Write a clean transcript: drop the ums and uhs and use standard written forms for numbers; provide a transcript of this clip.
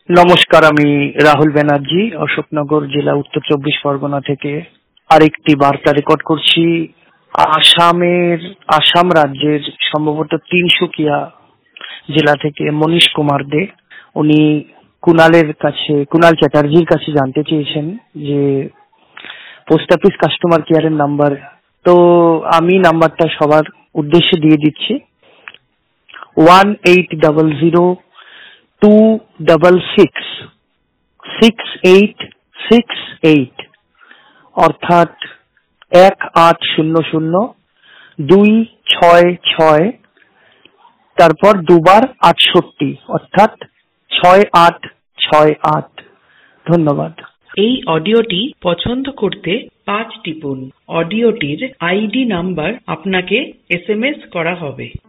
নমস্কার, আমি রাহুল ব্যানার্জি অশোকনগর জেলা উত্তর 24 পরগনা থেকে আরেকটি বার্তা রেকর্ড করছি। আসাম রাজ্যের সম্ভবত তিনসুকিয়া জেলা থেকে মনীশ কুমার দে, উনি কুণাল চ্যাটার্জির কাছে জানতে চেয়েছেন যে পোস্ট অফিস কাস্টমার কেয়ারের নাম্বার। তো আমি নাম্বারটা সবার উদ্দেশ্যে দিয়ে দিচ্ছি, 1800-266-6868, অর্থাৎ 1800-266, তারপর দুবার 68, অর্থাৎ 6868। ধন্যবাদ। এই অডিওটি পছন্দ করতে 5 টিপুন। অডিওটির আইডি নাম্বার আপনাকে SMS করা হবে।